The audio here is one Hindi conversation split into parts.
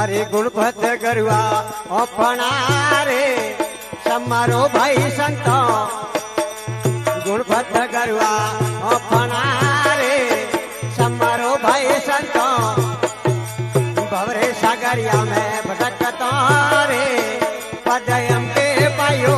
अरे गुणपत गरुआ अपना रे समारो भाई संत गुणपत गरुआ अपना रे समारो भाई संत भवरे सागरिया में भटकता रे पदयम के पायो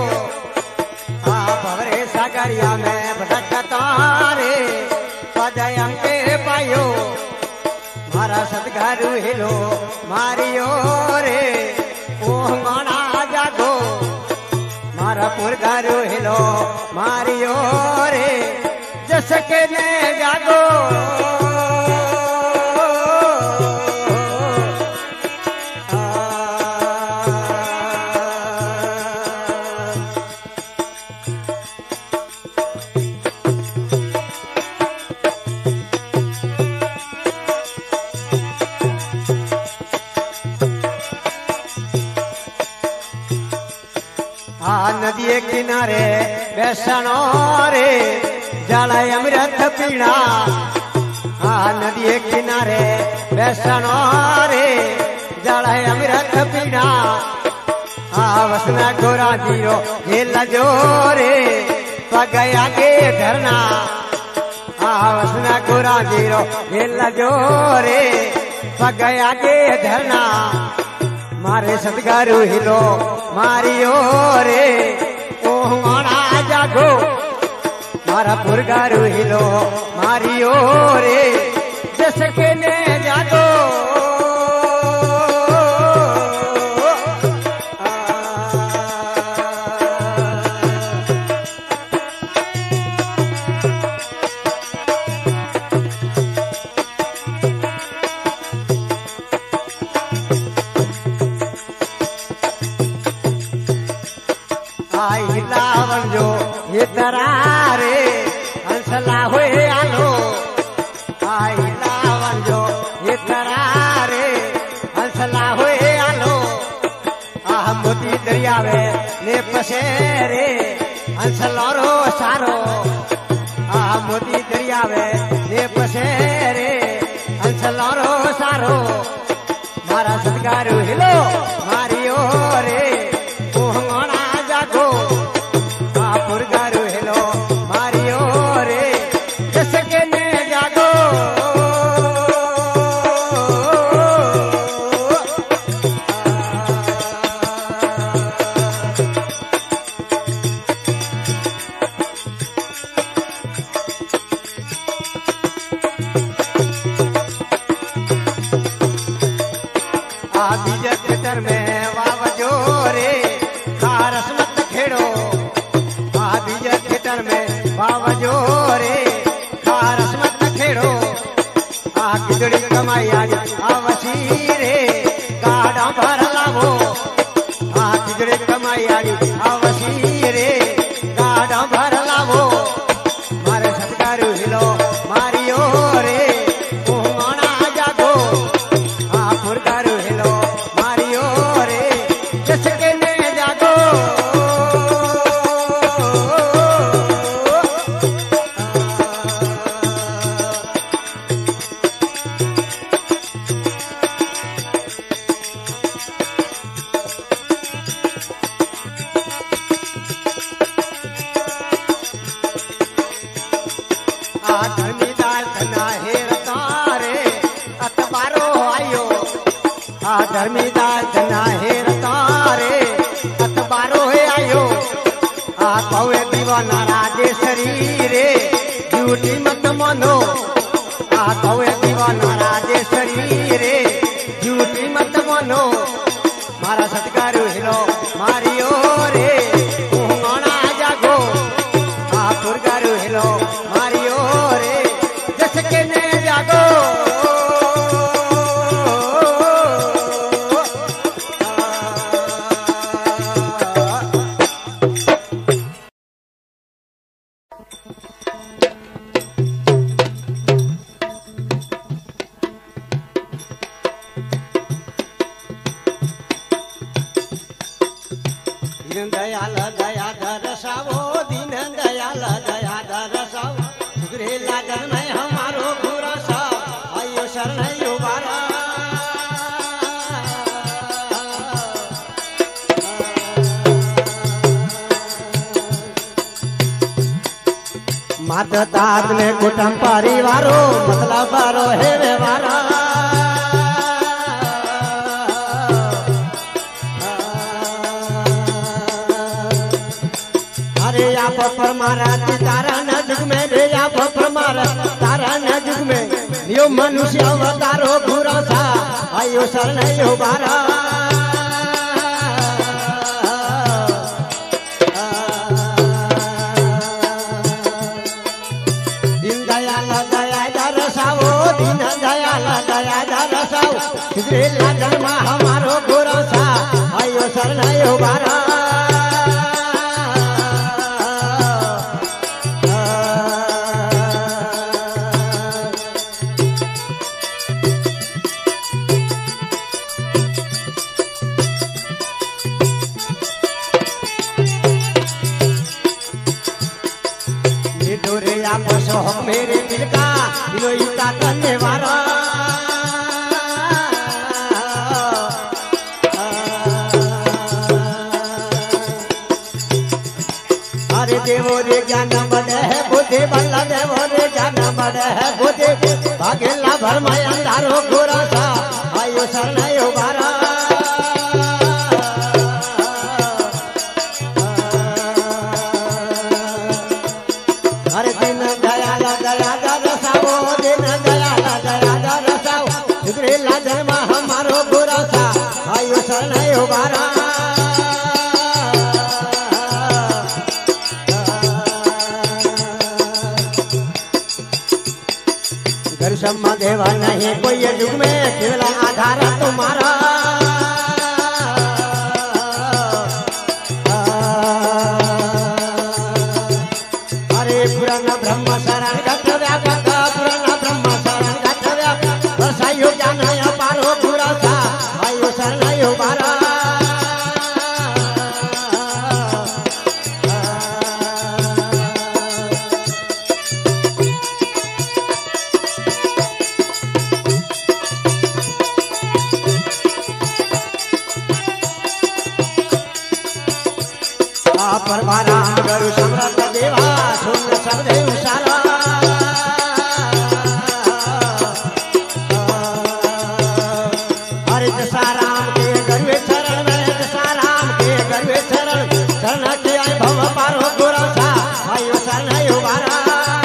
भवरे सागरिया में भटकता रे पदयम के पायो मारा सदगुरु हिलो मारियो रे ओह माना जागो मारा पुरगुरु हिलो मारियो रे जसके ने जागो नदी किनारे बैसनो रे जला अमृत पीना नदी किनारे बैसनो रे जला अमृत पीना वसना गोरा जीरो ये लजो रे पगया के धरना वसना गोरा जीरो ये लजो रे पगया के धरना मारे सदगुरु हिलो मारियो रे ओह माना जागो मारा पुरगुरु हिलो मारियो रे जसके ने जागो ये तरारे हंसला हुए आलो आई लावन जो ये तरारे हंसला हुए आलो मोती दरिया में ने पसेरे हंसला रो सारो मोती दरिया में ने पसेरे हंसला रो सारो मारा सदगुरु हिलो मारियो रे ओह माना जागो पुरगुरु हिलो मारियो रे जसके ने जागो बीज खेतर में वावजो रे खारस मत खेड़ो बीज खेतर में वावजो रे खारस मत खेड़ो किजड़ी कमाई आज आवसी रे गाड़ा भर लावो किजड़ी कमाई आज आवसी रे गाड़ा भर लावो मारे सदगुरु हिलो मारियो रे ओह माना जागो पुरगुरु हिलो मारियो रे जसके ने जागो धर्मीदार धना हेर तारे अतबारो आयो धर्मीदार धना हेर तारे अतबारो है आयो कौए दीवाना राजेश्वरी रे झूठी मत मानो कौए दीवाना राजेश्वरी रे झूठी मत मानो मारा सदगुरु हिलो मारियो रे ओह माना जागो पुरगुरु हिलो मारियो रे जसके ने जागो दीन दयाल दया दरसावो दीन दयाल दया दरसावो सुधरे लागन में हमारो घुरा सा आयो शरण उबारा मात तात ने कुटुंब परिवारो मतलब बारो है व्यवहारा अरे आप परमारा तारा न जुग में रे आप परमारा तारा न जुग में यो मनुष्य अवतारो पूरा सा आयो शरण यो बारा दीन दयाल दया दरसाओ दीन दयाल दया दरसाओ सुधरेला जन्म हमारो पूरा सा आयो शरण यो बारा मेरे दिल का विनोईता करने वाला अरे देवो रे ज्ञान बड़े है बुद्धि बल्ला देवो रे ज्ञान बड़े है बुद्धि भागेला भर में अंधारो घोरा सा आयो शरण यो बारा अरे दिन दयाल दया दरसाओ दिन दयाल दया दरसाओ सुधरेला जन्म हमारो बुरा सा आयो शरण यो बारा घर सम्मा देवा नहीं कोई युग में केवल आधार तुम्हारा पुराना ब्रह्म शरण गठव्या पुराना ब्रह्म शरण गठव्या वर्षायो ज्ञान पारो पूरा सा आयो शरण यो बारा परमाराम गुरु सम्राट देवा सुन सबदेव सारा अरे दशाराम के गरुए चरण में दशाराम के गरुए चरण शरण के आए भव पारो गोरा सा आयो शरण यो बारा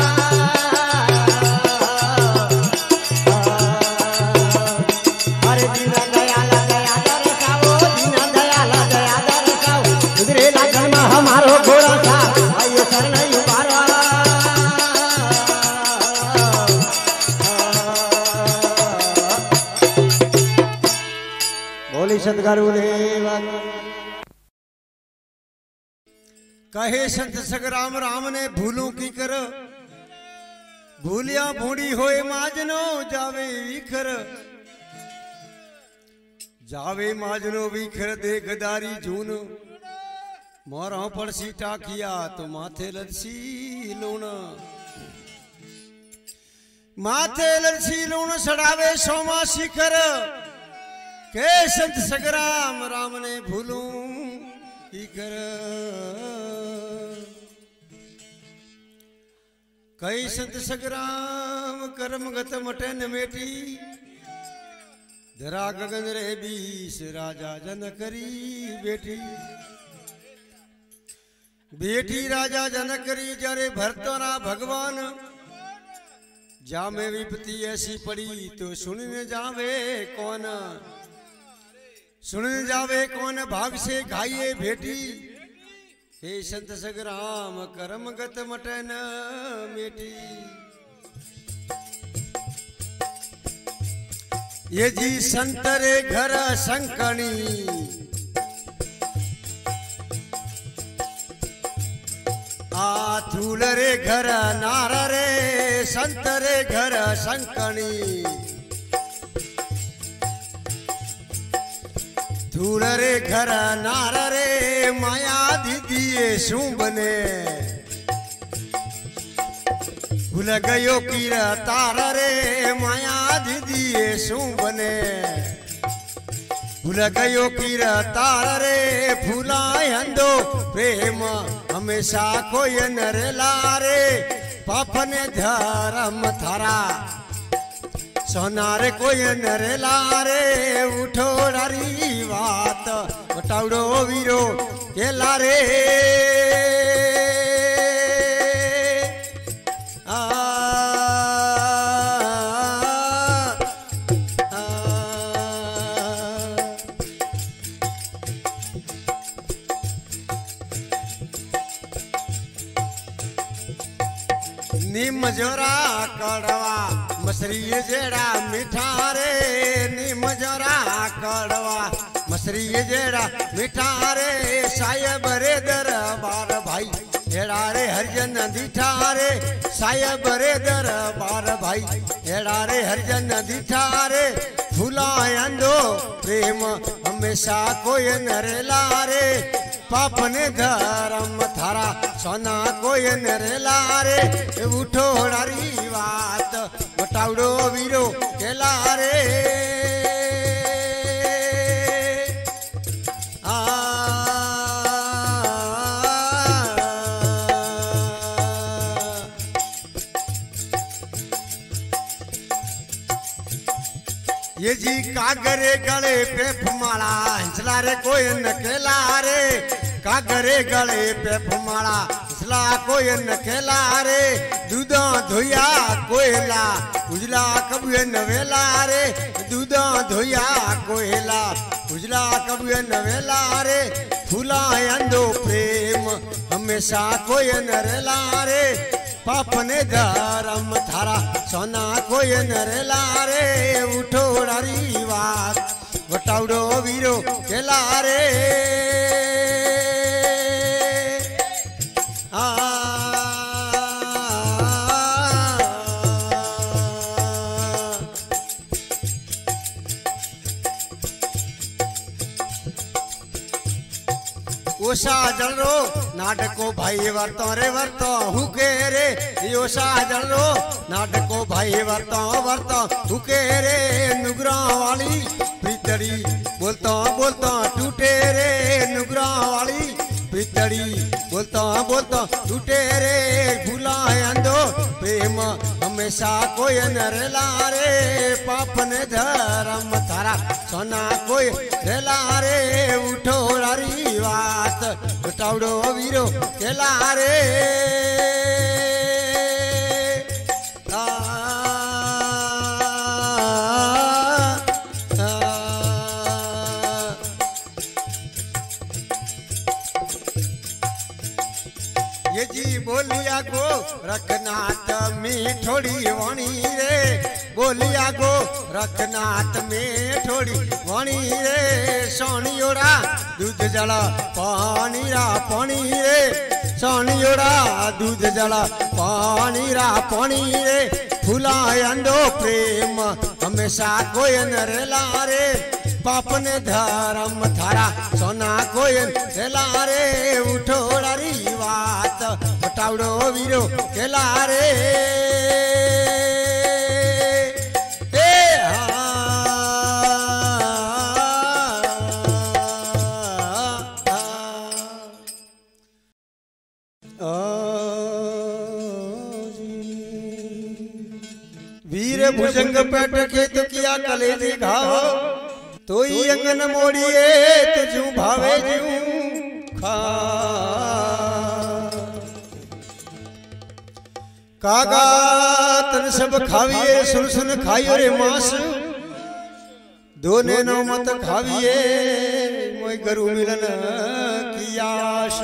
अरे दीन दयाल दया दरसाओ दीन दयाल दया दरसाओ सुधरेला जन्म हमारो घोड़ा सा आयो शरण यो बारा बोली सतगुरुदेव कहे संत सगराम राम ने भूलों की कर भूलिया भूडी होए माजनो जावे विखर जावे माजनो विखर देखदारी जून मोरा पर सीटा किया तो माथे लरसी लूण माथे लरसी लूण सड़ावे सोमा शिखर के संत सगराम राम ने भूलू की कर कई संत सगराम कर्म गत मटे न मेटी धरा गगन रे बीस राजा जन करी बेटी बेटी राजा जनकरी जरे भरतरा भगवान जामे विपत्ति ऐसी पड़ी तो सुनने जावे कौन सुनने जावे कौन भाग से घाये भेटी हे संत सगराम कर्म गत मटन मेटी ये जी संतरे घर संकणी आथूल रे घर नार रे संतरे घर संकणी थूल रे घर नार रे माया दीदी शू बने भूल गयो कीर तार रे माया दीदी शू बने भूल गयो कीर तार रे फूला हंदो प्रेम हमेशा कोई नर लारे पापने धर्म थारा सोनारे कोई नरेला रे उठो डारी बात बटाउडो वीरो केला रे निम जोरा कड़वा मसरी जेड़ा मीठा रे निम जोरा कड़वा मसरी जेड़ा मीठा रे साहेब रे दरबार भाई एड़ा रे हरिजन दीठा रे साहेब रे दरबार भाई एड़ा रे हरिजन दीठा रे फुलायंदो प्रेम हमेशा कोई नरेला रे पापने धर्म थारा सोना कोई नरेला रे उठो डारी बात बटाउडो वीरो केला रे ये जी कागरे गले पे फुमाला हंसला रे कोई नकेला रे कागरे गले पे फुमाला हंसला कोई नकेला रे दूधा धोया कोयला उजला कबुए नवेला रे दूधा धोया कोयला उजला कबुए नवेला रे फूला अंधो प्रेम हमेशा कोई नरेला रे पापने धर्म थारा सोना कोई नरेला रे उठो डारी बात बटाउडो वीरो केला रे ओसा जलरो नाटको भाई वर्तो रे वर्तो हुके रे ओसा जलरो नाटको भाई वर्तो वर्तो हुके रे नुगरा वाली प्रीतड़ी बोलता बोलता टूटे रे नुगरा वाली प्रीतड़ी बोलता बोलता टूटे रे भूला है अंधो प्रेम हमेशा कोई नरेला रे पापने धर्म थारा सोना कोई रेला रे उठो डारी बात बटाउडो वीरो केला रे ये जी बोलिया को रखनाथ में थोड़ी वाणी रे बोलिया को रखनाथ में थोड़ी वाणी रे सोनियोड़ा दूध जला पानी रे सोनियोड़ा दूध जला पानी रे फूला अंधो प्रेम हमेशा कोई नरेला रे पापने धर्म थारा सोना कोई नरेला रे उठो डारी बात बटाउडो वीरो केला रे वीर भुजंग पेट खेत किया कलेजी घाव तो अंगन मोड़िए तुझू भावे जू खा कागा तन सब खाविए सुन सुन खाइयो रे मांस दोने नो मत खाविए मोय गरु मिलन की आश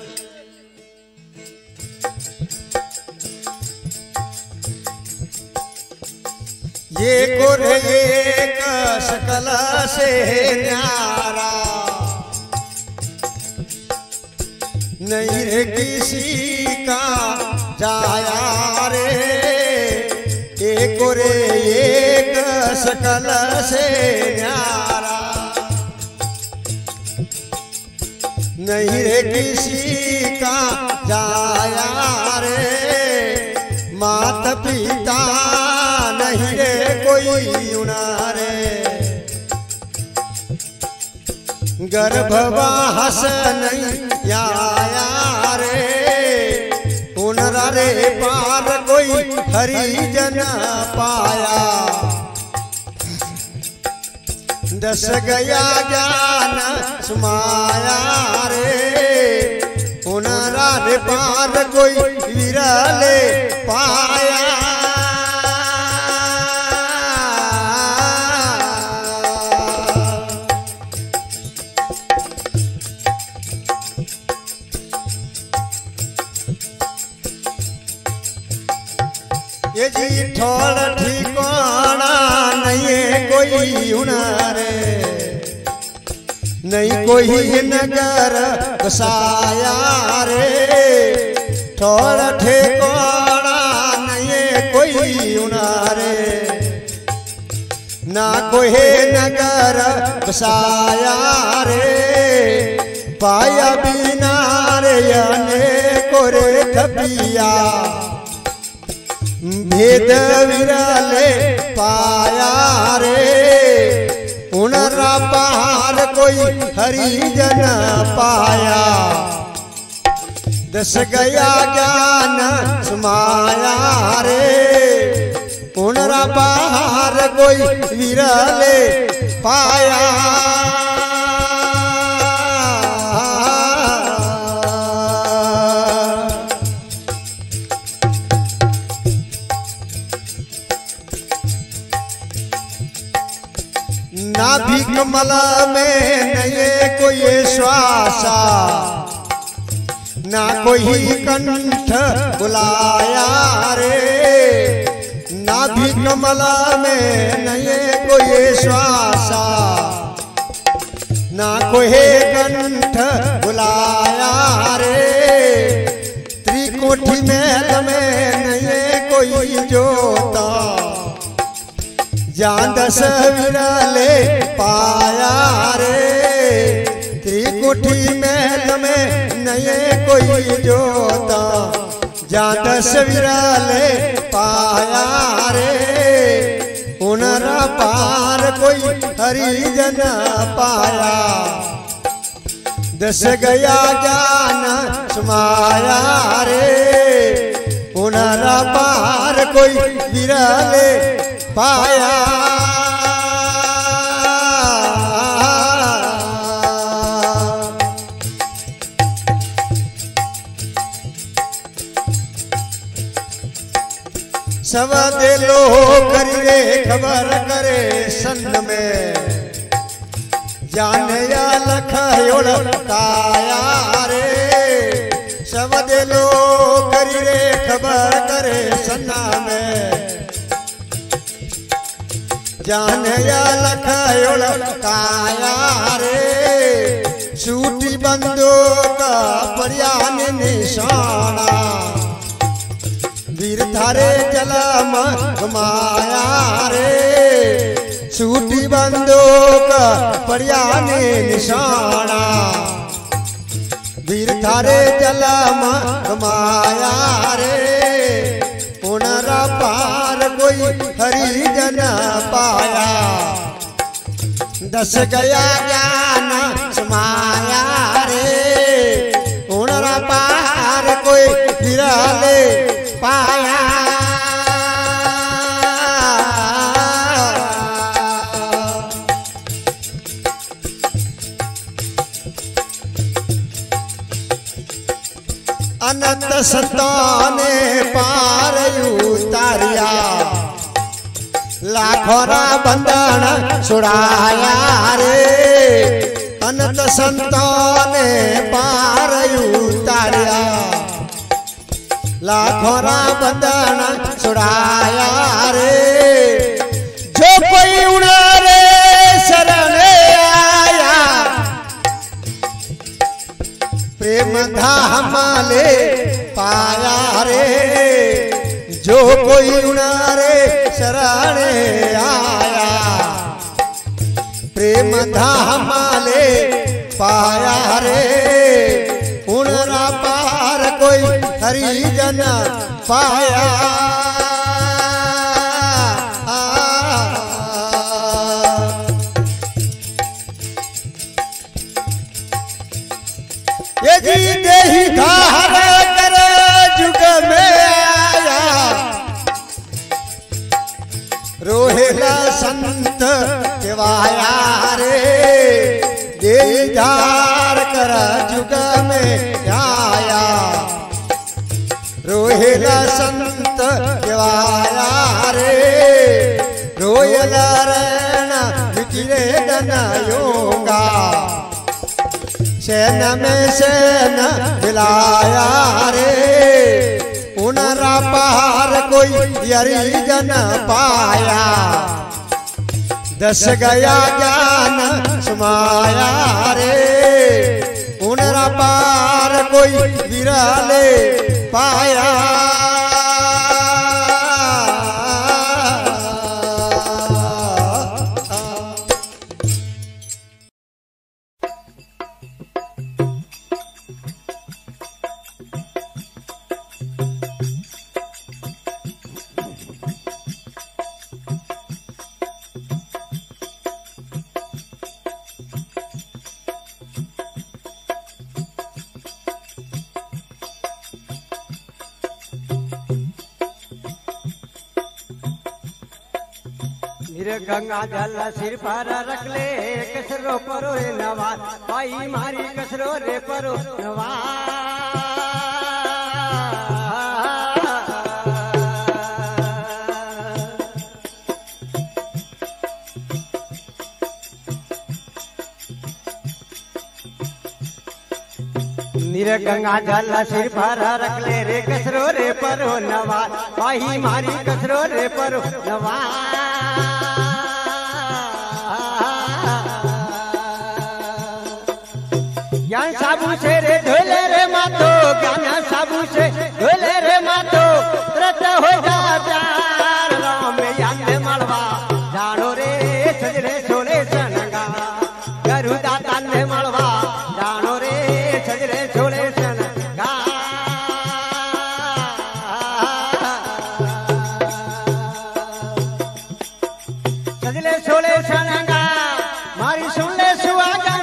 ये गोरे एक सकल से न्यारा नहीं रे किसी का जाया रे एक गोरे एक सकल से न्यारा नहीं रे किसी का जाया रे माता पिता नहीं रे कोई उनारे गर्भवास नहीं आया रे उनरा इसला रे पार कोई हरिजन पाया। दस गया ज्ञान समाया रे उनरा रे पार कोई विरले पाया। ये जी ठोल ठिकाना नहीं कोई हुनरे नहीं कोई नगर बसाया रे। ठोल ठिकाना नहीं कोई हुनरे ना कोई नगर बसाया रे। पाया बिना रे अनेको रे थपिया भेद विरले पाया रे उनरा पार कोई हरिजन पाया। दस गया ज्ञान समाया रे उनरा पार कोई विरले पाया। नाभि कमल में नये कोई श्वासा ना कोई कंठ बुलाया रे। नाभि कमल में नये कोई श्वासा ना कोई कंठ बुलाया रे। त्रिकोठी महल में नये कोई जोता जान दस विरले पाया रे। त्रिकुटी महल में नये कोई जोता जान दस विरले पाया रे उनरा पार कोई हरिजन पाया। दस गया ज्ञान समाया रे उनरा पार कोई विरले पाया। सब दे लोग करे खबर करे सन में जाने या लख ओढ़काया रे। सब दे लोग करे खबर करे सन्ना में जाने या लख ओढ़काया रे। सूटी बंदूक परियान निशाना वीर थारे जलम घुमाया रे। सूटी बंदूक परियान निशाना वीर थारे जलम घुमाया रे उनरा पार कोई हरिजन पाया। दस गया ज्ञान समाया रे उनरा पार कोई विरले पाया। अनंत संताने पार उतारिया लाखोरा बंधन छुड़ाया रे। अनंत संताने पार उतारिया लाखोरा बंधन छुड़ाया रे। जो कोई उड़ारे शरण आया प्रेम धाम ले पाया रे। जो कोई उड़ारे शरण आया प्रेम धाम ले पाया रे उनरा पार कोई हरिजन पाया। ये जी देही धार कर जुग में केवाया रे देधार कर जुग में आया रोहिला संत केवाया रे रोयला रण मिटिरे डनायोगा सेन में सेन मिलाया रे उनरा पार कोई यरी जन पाया दस गया ज्ञान समाया रे उनरा पार कोई विरले पाया गंगा जल सिर पर रख ले कसरो परो रे नवाज भाई मारी कसरो रे परो नवाज नीर गंगा जल सिर पर रख ले रे कसरो रे परो नवाज भाई मारी कसरो रे परो नवाज ज्ञान साबू से रे धोले रे मातो ज्ञान साबू से धोले रे मातो व्रत हो जा प्यार राम याद मलवा जानो रे सजरे सोले सनगा गरु दाता ने मलवा जानो रे सजरे सोले सनगा सजरे सोले सनगा मारी सुन ले सुहागन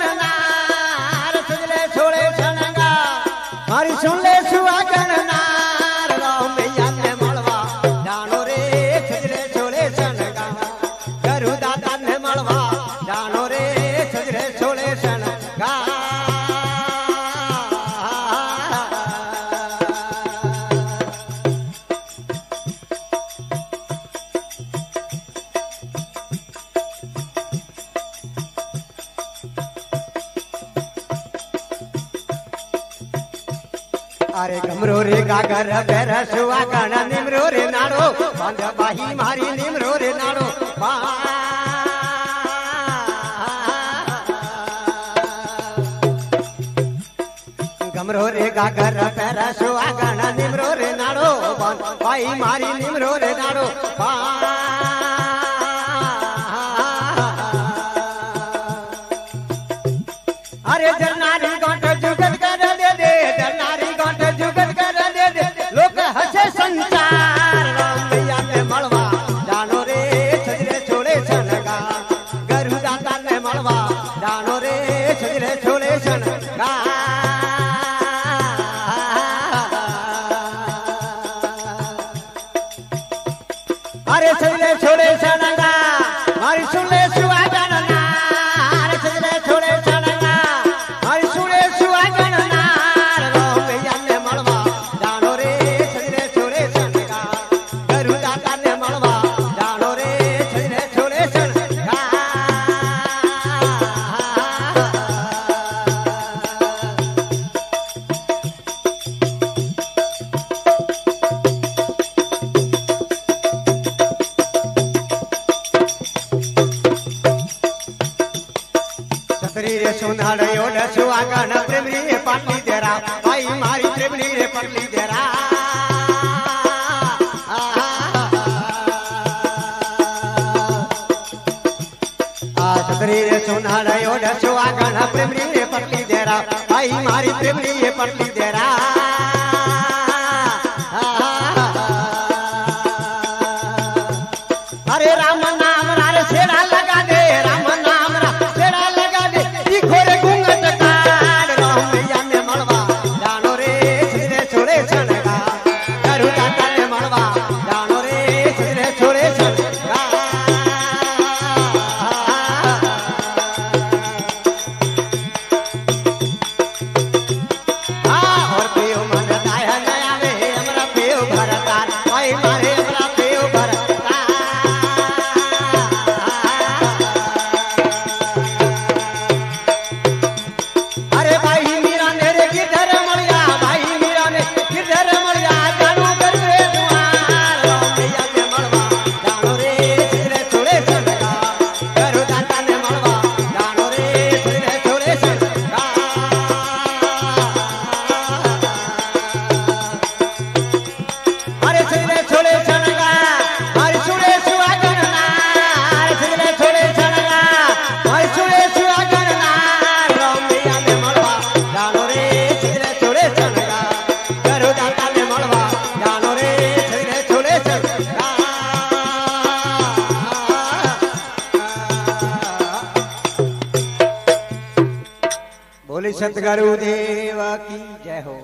सुन ले सुहागन नार राम याद मलवा जानो रे सजरे छोले सनगा गरु दाता ने मलवा जानो रे सजरे छोले सनगा अरे गमरो रे गागर बेर सुहागन निमरो रे नाड़ो बांध बाही मारी निमरो रे नाड़ो गमरो रे गागर बेर सुहागन निमरो रे नाड़ो बांध बाही मारी निमरो रे नाड़ो अरे जरनारी गोट जुगत कर दे दे जरनारी गोट जुगत कर दे दे लोक हसे संसार राम याद मलवा जानो रे सजरे छोले सनगा गरु दाता ने मलवा जानो रे सजरे छोले सनगा अरे सजरे छोले सनगा मारी सुन ले सुहागन नार सजरे छोले सनगा मारी सुन ले सुहागन नार राम याद मलवा जानो रे सजरे छोले सनगा गरु दाता ने मलवा जानो रे सजरे छोले सनगा छतरी रे सुनाड़ योड सुहागन प्रेमरी रे पाटली देरा भाई मारी प्रेमरी रे पटली देरा छतरी रे सुनाड़ योड सुहागन प्रेमरी रे पटली देरा भाई मारी प्रेमरी रे पटली देरा अरे राम नाम रे छेड़ा लगा दे राम नाम रा छेड़ा लगा दे ई खोरे घूंघट काट राम याद मलवा जानो रे सजरे छोड़े सनगा गरु दाता ने मलवा जानो रे सजरे छोड़े सनगा बोले सतगुरु देव की जय हो।